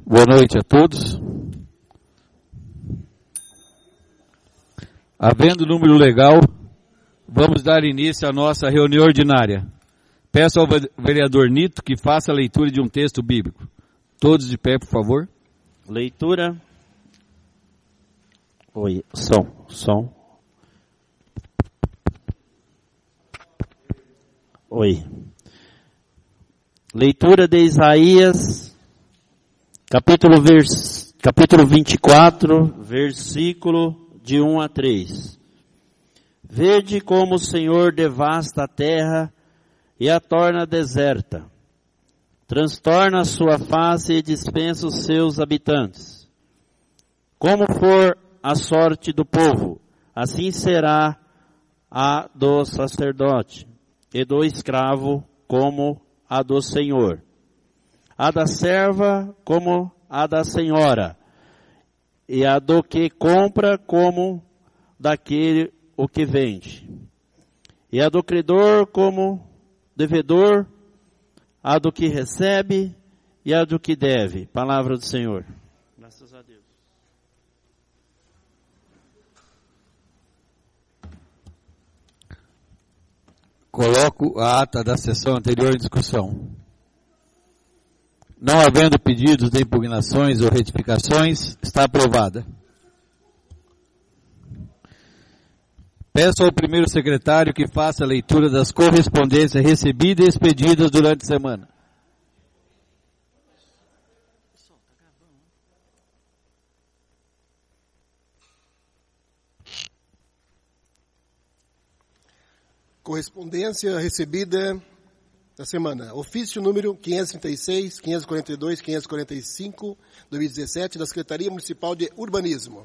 Boa noite a todos. Havendo número legal, vamos dar início à nossa reunião ordinária. Peço ao vereador Nito que faça a leitura de um texto bíblico. Todos de pé, por favor. Leitura. Oi, som. Oi. Leitura de Isaías, capítulo 24, versículo de 1 a 3. Vede como o Senhor devasta a terra e a torna deserta. Transtorna a sua face e dispensa os seus habitantes. Como for a sorte do povo, assim será a do sacerdote e do escravo como a do Senhor. A da serva como a da senhora, e a do que compra como daquele o que vende. E a do credor como devedor, a do que recebe e a do que deve. Palavra do Senhor. Graças a Deus. Coloco a ata da sessão anterior em discussão. Não havendo pedidos de impugnações ou retificações, está aprovada. Peço ao primeiro secretário que faça a leitura das correspondências recebidas e expedidas durante a semana. Correspondência recebida da semana. Ofício número 536, 542, 545, 2017, da Secretaria Municipal de Urbanismo.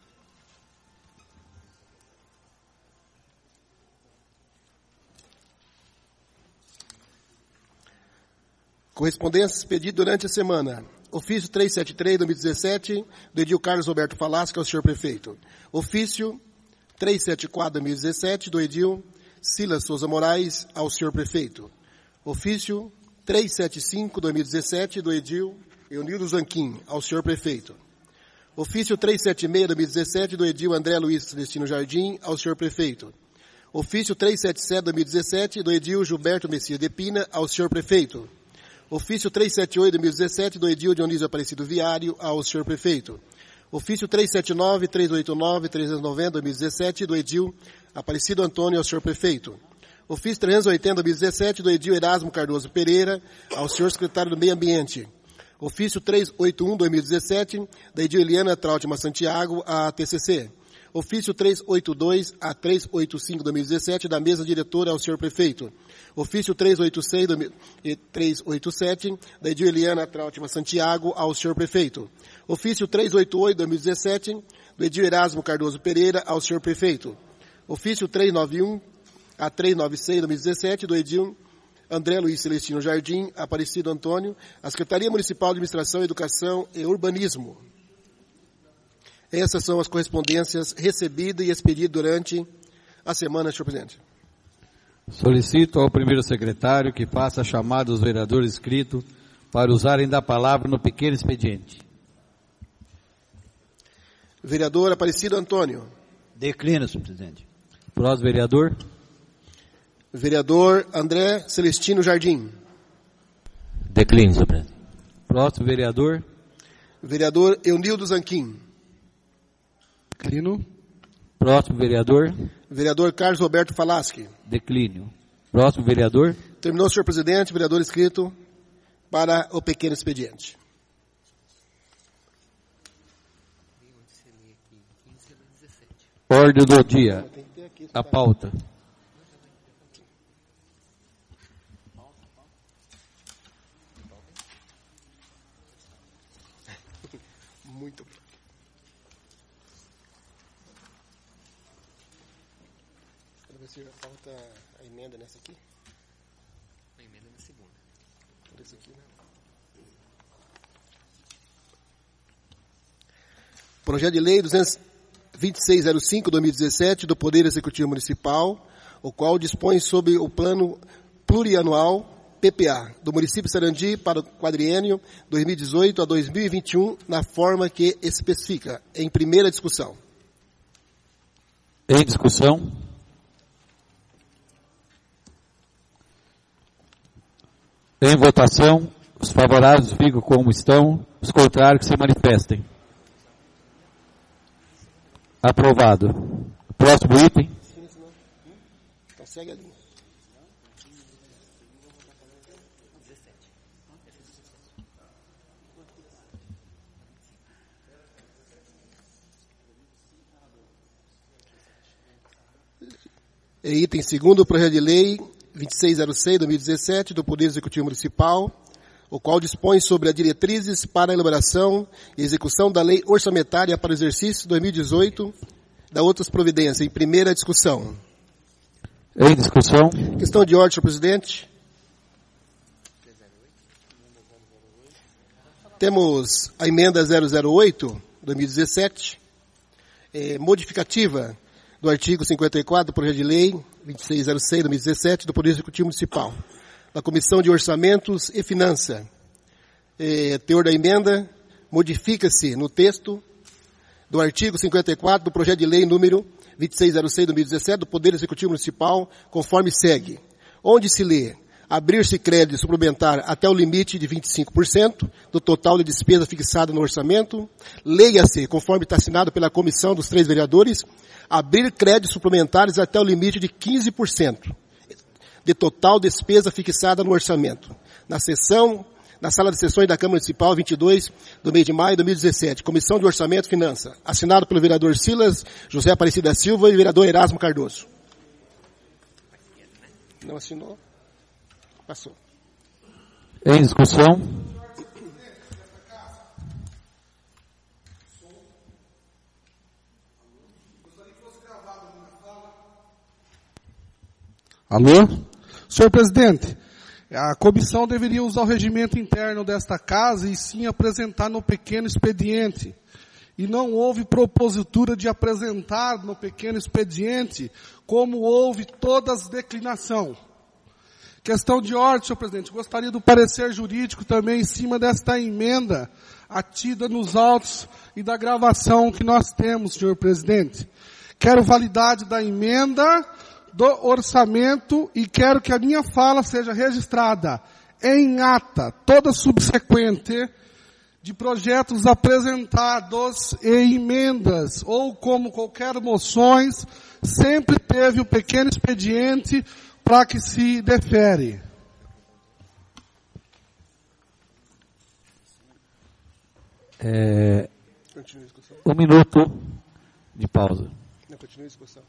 Correspondência expedida durante a semana. Ofício 373, 2017, do edil Carlos Roberto Falasca, ao senhor prefeito. Ofício 374, 2017, do edil Silas Souza Moraes, ao senhor prefeito. Ofício 375, 2017, do edil Eunildo Zanquim, ao senhor prefeito. Ofício 376, 2017, do edil André Luiz Celestino Jardim, ao senhor prefeito. Ofício 377, 2017, do edil Gilberto Messias de Pina, ao senhor prefeito. Ofício 378, 2017, do edil Dionísio Aparecido Viário, ao senhor prefeito. Ofício 379, 389, 390, 2017, do edil Aparecido Antônio, ao senhor prefeito. Ofício 380, 2017, do edil Erasmo Cardoso Pereira, ao senhor secretário do Meio Ambiente. Ofício 381, 2017, da edil Eliana Trautmann Santiago, à TCC. Ofício 382 a 385, 2017, da mesa diretora, ao senhor prefeito. Ofício 386 e 387, da edil Eliana Trautmann Santiago, ao senhor prefeito. Ofício 388, 2017, do edil Erasmo Cardoso Pereira, ao senhor prefeito. Ofício 391 a 396, 2017, do edil André Luiz Celestino Jardim, Aparecido Antônio, à Secretaria Municipal de Administração, Educação e Urbanismo. Essas são as correspondências recebidas e expedidas durante a semana, senhor presidente. Solicito ao primeiro secretário que faça a chamada dos vereadores inscritos para usarem da palavra no pequeno expediente. Vereador Aparecido Antônio. Declina, senhor presidente. Próximo vereador. Vereador André Celestino Jardim. Declina, senhor presidente. Próximo vereador. Vereador Eunildo Zanquim. Declínio. Próximo vereador. Vereador Carlos Roberto Falaschi. Declínio. Próximo vereador. Terminou, senhor presidente. Vereador inscrito para o pequeno expediente. Ordem do dia. A pauta. Muito obrigado. Quero ver se falta a emenda nessa aqui. A emenda na segunda. Por isso aqui, né? Projeto de Lei 2605/2017 do Poder Executivo Municipal, o qual dispõe sobre o plano plurianual PPA, do município de Sarandi para o quadriênio 2018 a 2021, na forma que especifica. Em primeira discussão. Em discussão. Em votação. Os favoráveis ficam como estão, os contrários que se manifestem. Aprovado. Próximo item. Então segue a linha. Item segundo, o projeto de lei 2606/2017 do Poder Executivo Municipal, o qual dispõe sobre as diretrizes para a elaboração e execução da lei orçamentária para o exercício 2018, da outras providências. Em primeira discussão. Em discussão. Questão de ordem, senhor presidente. Temos a emenda 008/2017, modificativa do artigo 54 do projeto de lei 2606/2017 do Poder Executivo Municipal, da Comissão de Orçamentos e Finanças. Teor da emenda: modifica-se no texto do artigo 54 do projeto de lei número 2606/2017 do Poder Executivo Municipal, conforme segue. Onde se lê: abrir-se crédito suplementar até o limite de 25% do total de despesa fixada no orçamento. Leia-se, conforme está assinado pela comissão dos 3 vereadores, abrir créditos suplementares até o limite de 15% de total despesa fixada no orçamento. Na sala de sessões da Câmara Municipal, 22 do mês de maio de 2017. Comissão de Orçamento e Finanças. Assinado pelo vereador Silas José Aparecida Silva e vereador Erasmo Cardoso. Não assinou? Passou. Em discussão. Alô? Senhor presidente, a comissão deveria usar o regimento interno desta casa e sim apresentar no pequeno expediente. E não houve propositura de apresentar no pequeno expediente, como houve todas as declinação. Questão de ordem, senhor presidente. Gostaria do parecer jurídico também em cima desta emenda atida nos autos e da gravação que nós temos, senhor presidente. Quero validade da emenda do orçamento e quero que a minha fala seja registrada em ata, toda subsequente, de projetos apresentados e emendas, ou como qualquer moções, sempre teve o pequeno expediente para que se defere. Um minuto de pausa. Não, continua a discussão.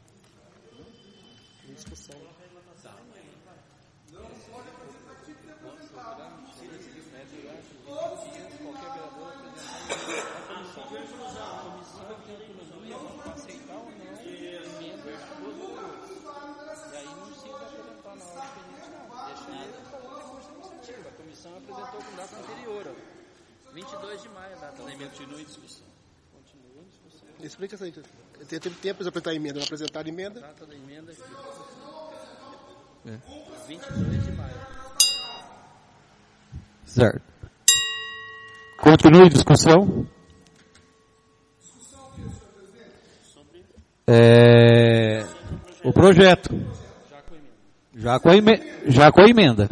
Apresentou com data anterior, 22 de maio, a data da emenda. Continua em discussão. Explica isso aí. Teve tempo de apresentar a emenda, não apresentaram a emenda. Data da emenda aqui. 22 de maio. Certo. Continue a discussão. O projeto. Já com a emenda.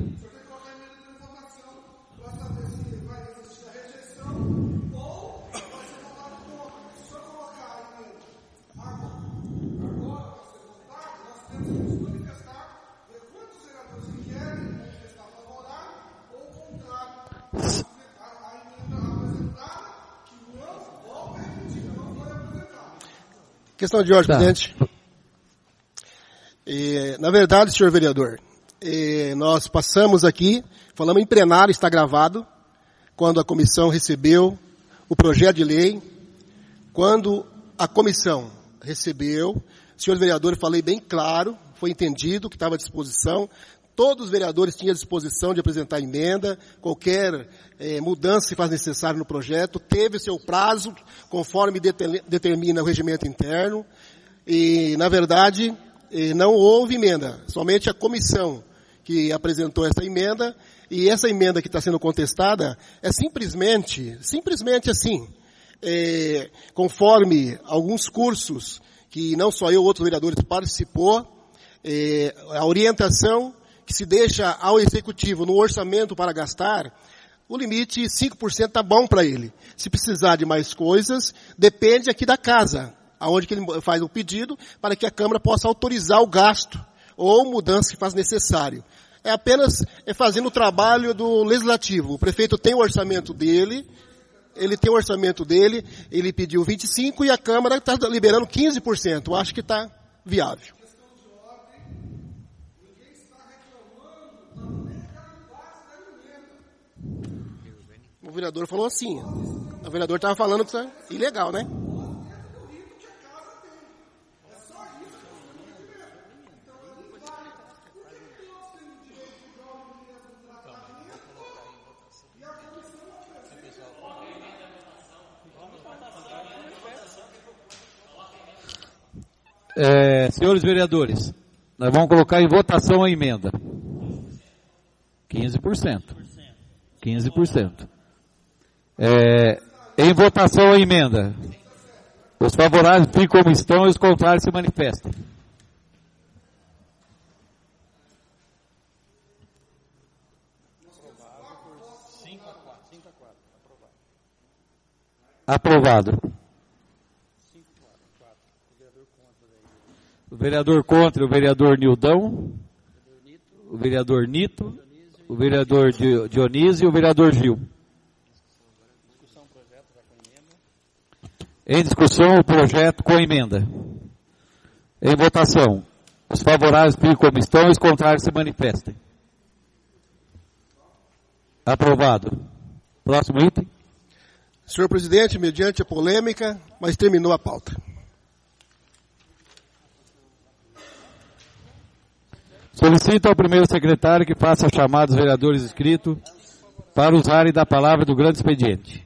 Questão de ordem, presidente. Na verdade, senhor vereador, nós passamos aqui, falamos em plenário, está gravado, quando a comissão recebeu o projeto de lei, quando a comissão recebeu, senhor vereador, eu falei bem claro, foi entendido que estava à disposição, todos os vereadores tinham à disposição de apresentar emenda, qualquer mudança se faz necessário no projeto, teve seu prazo, conforme determina o regimento interno, e, na verdade, não houve emenda, somente a comissão que apresentou essa emenda, e essa emenda que está sendo contestada é simplesmente assim, conforme alguns cursos que não só eu, outros vereadores participou, a orientação que se deixa ao executivo no orçamento para gastar, o limite 5% está bom para ele. Se precisar de mais coisas, depende aqui da casa, aonde que ele faz o pedido, para que a Câmara possa autorizar o gasto ou mudança que faz necessário. É apenas fazendo o trabalho do Legislativo. O prefeito tem o orçamento dele, ele pediu 25% e a Câmara está liberando 15%. Eu acho que está viável. O vereador falou assim. O vereador estava falando que isso é ilegal, né? Senhores vereadores, nós vamos colocar em votação a emenda. 15%. 15%. Em votação a emenda. Os favoráveis ficam como estão e os contrários se manifestem. Aprovado. O vereador contra, o vereador Nildão, o vereador Nito, o vereador Dionísio e o vereador Gil. Em discussão o projeto com emenda. Em votação. Os favoráveis ficam como estão e os contrários se manifestem. Aprovado. Próximo item. Senhor presidente, mediante a polêmica, mas terminou a pauta. Solicito ao primeiro secretário que faça a chamada dos vereadores inscritos para usarem da palavra do grande expediente.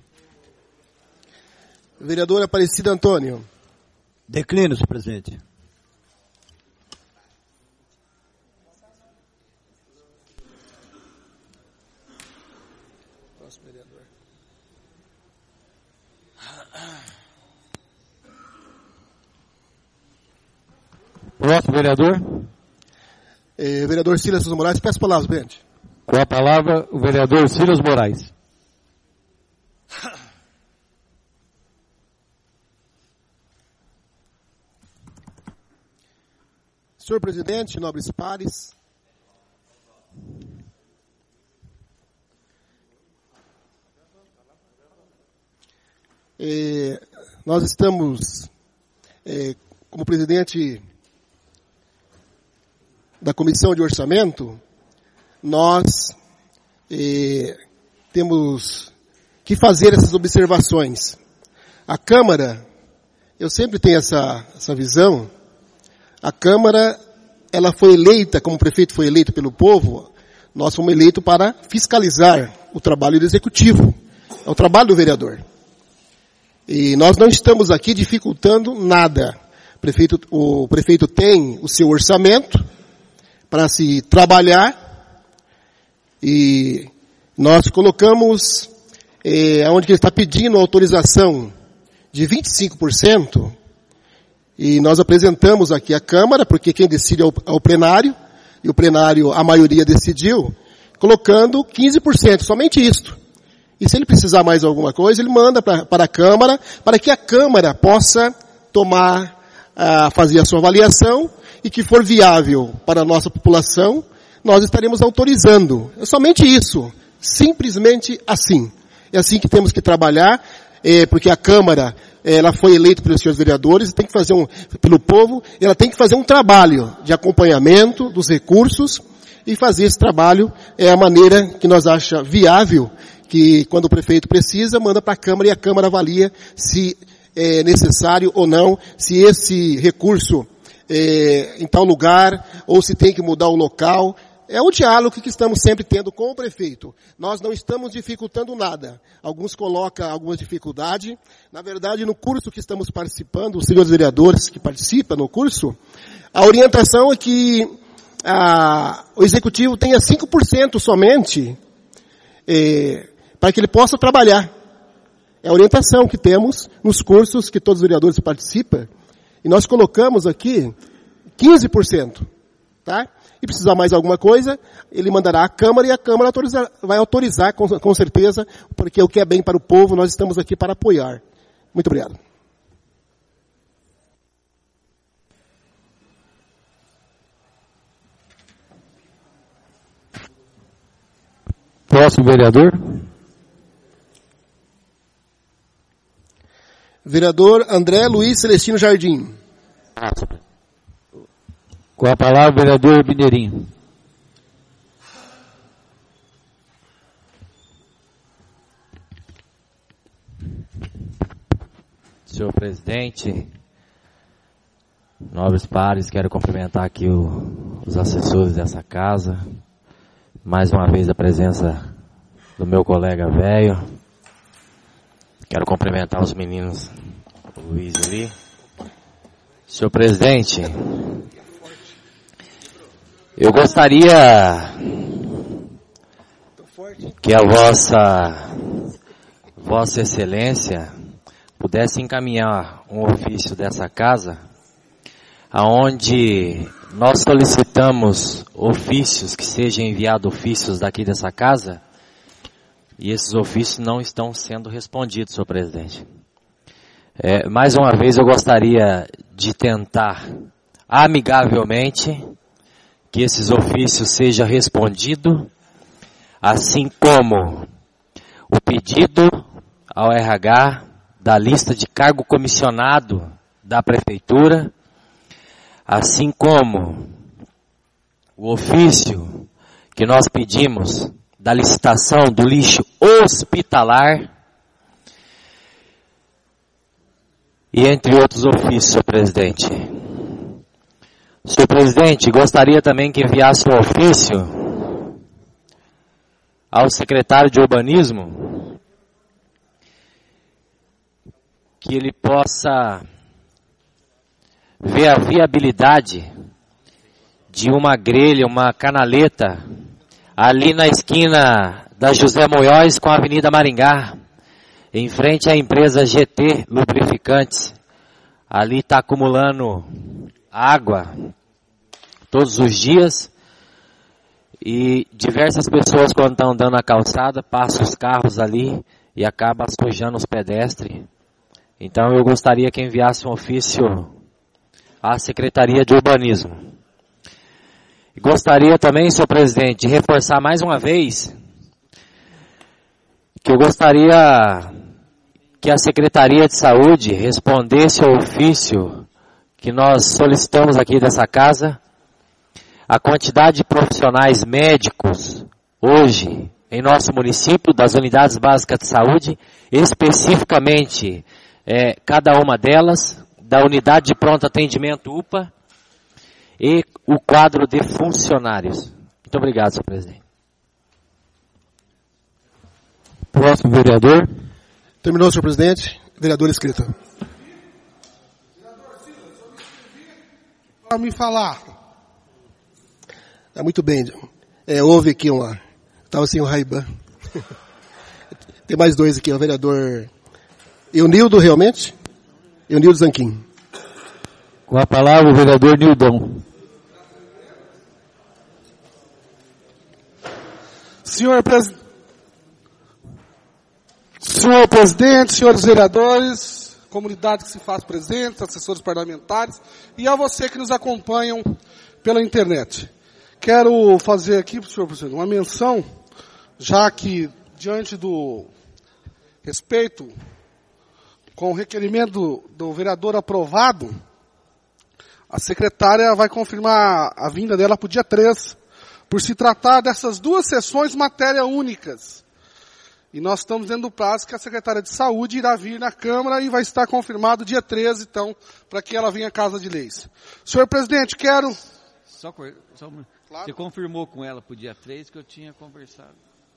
Vereador Aparecido Antônio. Declino, senhor presidente. Próximo vereador. Próximo vereador. Vereador Silas Souza Moraes, peço palavras, presidente. Com a palavra, o vereador Silas Moraes. Senhor presidente, nobres pares, nós estamos, como presidente da Comissão de Orçamento, nós temos que fazer essas observações. A Câmara, eu sempre tenho essa visão, a Câmara, ela foi eleita, como o prefeito foi eleito pelo povo, nós fomos eleitos para fiscalizar o trabalho do Executivo, é o trabalho do vereador. E nós não estamos aqui dificultando nada. O prefeito tem o seu orçamento para se trabalhar e nós colocamos, onde ele está pedindo autorização de 25%, e nós apresentamos aqui à Câmara, porque quem decide é o plenário, e o plenário, a maioria decidiu, colocando 15%, somente isto. E se ele precisar mais alguma coisa, ele manda para a Câmara, para que a Câmara possa fazer a sua avaliação, e que for viável para a nossa população, nós estaremos autorizando. É somente isso. Simplesmente assim. É assim que temos que trabalhar, porque a Câmara, ela foi eleita pelos senhores vereadores, tem que fazer pelo povo, ela tem que fazer um trabalho de acompanhamento dos recursos, e fazer esse trabalho a maneira que nós achamos viável, que quando o prefeito precisa, manda para a Câmara e a Câmara avalia se é necessário ou não, se esse recurso em tal lugar, ou se tem que mudar o local. É o diálogo que estamos sempre tendo com o prefeito. Nós não estamos dificultando nada. Alguns colocam alguma dificuldade. Na verdade, no curso que estamos participando, os senhores vereadores que participam no curso, a orientação é que o executivo tenha 5% somente para que ele possa trabalhar. É a orientação que temos nos cursos que todos os vereadores participam. E nós colocamos aqui 15%. Tá? E precisar mais alguma coisa, ele mandará à Câmara e a Câmara vai autorizar com certeza, porque o que é bem para o povo, nós estamos aqui para apoiar. Muito obrigado. Próximo vereador. Vereador André Luiz Celestino Jardim. Com a palavra, vereador Mineirinho. Senhor presidente, nobres pares, quero cumprimentar aqui os assessores dessa casa. Mais uma vez a presença do meu colega velho. Quero cumprimentar os meninos, o Luiz ali. Senhor presidente, eu gostaria que a Vossa Excelência pudesse encaminhar um ofício dessa casa, aonde nós solicitamos ofícios, que sejam enviados ofícios daqui dessa casa, e esses ofícios não estão sendo respondidos, senhor presidente. Mais uma vez eu gostaria de tentar, amigavelmente, que esses ofícios sejam respondidos, assim como o pedido ao RH da lista de cargo comissionado da Prefeitura, assim como o ofício que nós pedimos da licitação do lixo hospitalar, e entre outros ofícios, senhor presidente. Senhor presidente, gostaria também que enviasse um ofício ao secretário de Urbanismo, que ele possa ver a viabilidade de uma grelha, uma canaleta, ali na esquina da José Moiós com a Avenida Maringá, em frente à empresa GT Lubrificantes. Ali está acumulando água todos os dias, e diversas pessoas, quando estão andando na calçada, passam os carros ali e acabam sujando os pedestres. Então eu gostaria que enviasse um ofício à Secretaria de Urbanismo. E gostaria também, senhor presidente, de reforçar mais uma vez que eu gostaria que a Secretaria de Saúde respondesse ao ofício que nós solicitamos aqui dessa casa. A quantidade de profissionais médicos hoje em nosso município, das unidades básicas de saúde, especificamente cada uma delas, da unidade de pronto atendimento UPA e o quadro de funcionários. Muito obrigado, senhor presidente. Próximo vereador. Terminou, senhor presidente. Vereador escrito. Para me falar. Muito bem. Houve aqui estava sem o Ray-Ban. Tem mais dois aqui, o vereador Eunildo, realmente? Eunildo Zanquim. Com a palavra, o vereador Nildão. Senhor presidente, senhores vereadores, comunidade que se faz presente, assessores parlamentares, e a você que nos acompanham pela internet. Quero fazer aqui, senhor presidente, uma menção, já que, diante do respeito, com o requerimento do vereador aprovado, a secretária vai confirmar a vinda dela para o dia 3, por se tratar dessas duas sessões matéria únicas. E nós estamos dentro do prazo que a secretária de Saúde irá vir na Câmara e vai estar confirmado dia 13, então, para que ela venha à Casa de Leis. Senhor presidente, quero... Claro. Você confirmou com ela para o dia 3 que eu tinha conversado.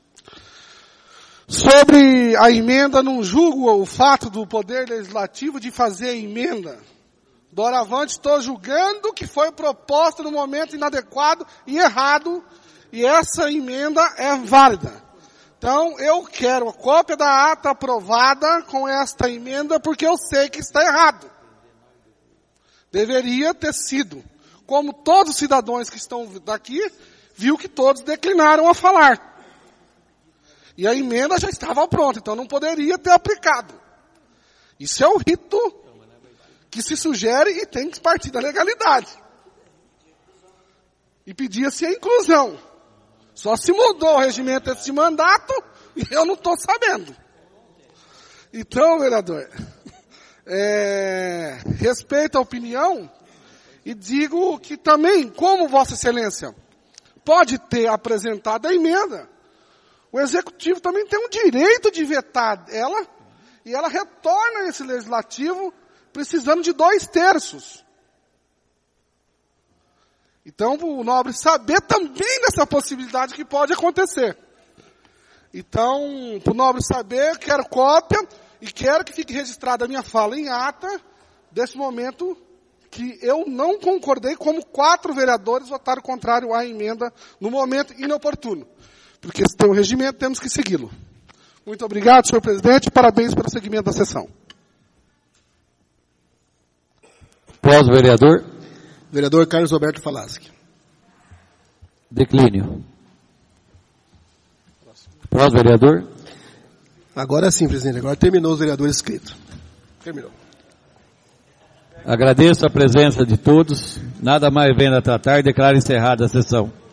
Sobre a emenda, não julgo o fato do Poder Legislativo de fazer a emenda Doravante estou julgando que foi proposta no momento inadequado e errado, e essa emenda é válida. Então, eu quero a cópia da ata aprovada com esta emenda, porque eu sei que está errado. Deveria ter sido. Como todos os cidadãos que estão daqui, viu que todos declinaram a falar. E a emenda já estava pronta, então não poderia ter aplicado. Isso é o rito que se sugere e tem que partir da legalidade. E pedia-se a inclusão. Só se mudou o regimento desse mandato e eu não estou sabendo. Então, vereador, respeito a opinião e digo que também, como Vossa Excelência pode ter apresentado a emenda, o Executivo também tem o direito de vetar ela e ela retorna a esse Legislativo precisando de 2/3. Então, o nobre saber também dessa possibilidade que pode acontecer. Então, para o nobre saber, quero cópia e quero que fique registrada a minha fala em ata desse momento que eu não concordei, como 4 vereadores votaram contrário à emenda no momento inoportuno. Porque se tem um regimento, temos que segui-lo. Muito obrigado, senhor presidente, e parabéns pelo seguimento da sessão. Próximo vereador. Vereador Carlos Roberto Falaschi. Declínio. Próximo vereador. Agora sim, presidente. Agora terminou os vereadores inscritos. Terminou. Agradeço a presença de todos. Nada mais vendo a tratar e declaro encerrada a sessão.